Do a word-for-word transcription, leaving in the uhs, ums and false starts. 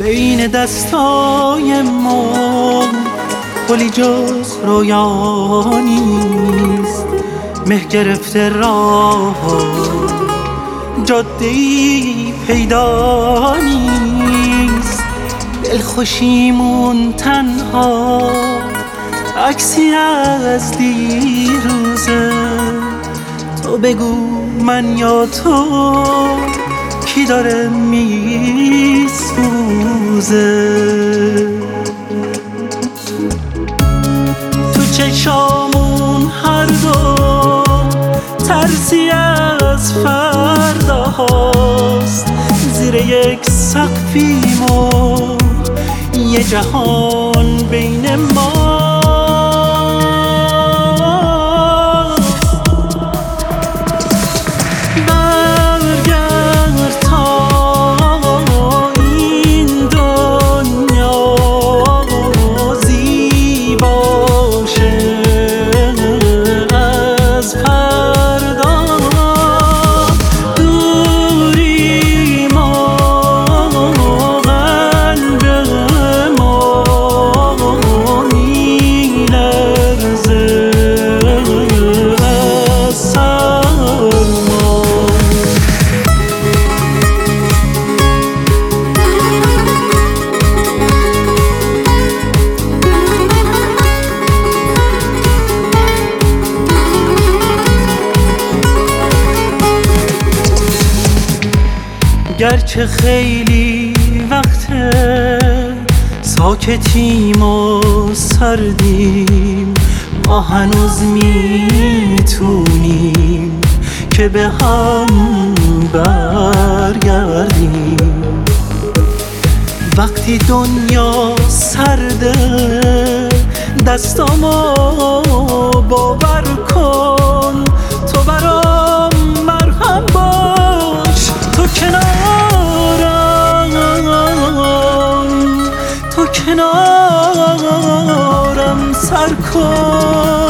بین دستای ما گلی جز رویا نیست، مه گرفته راه جاده‌ای پیدا نیست. دلخوشیمون تنها عکسی از دیروزه، تو بگو من یا تو کی داره میسوزه. تو چشامون هر دو ترسی از فردا هاست، زیر یک سقفیم و یه جهان بین ما. گرچه خیلی وقته ساکتیم و سردیم، ما هنوز میتونیم که به هم برگردیم. وقتی دنیا سرده دستامو باور کن، تو برام مرهم باش. تو کنارم، تو کنارم سر کن.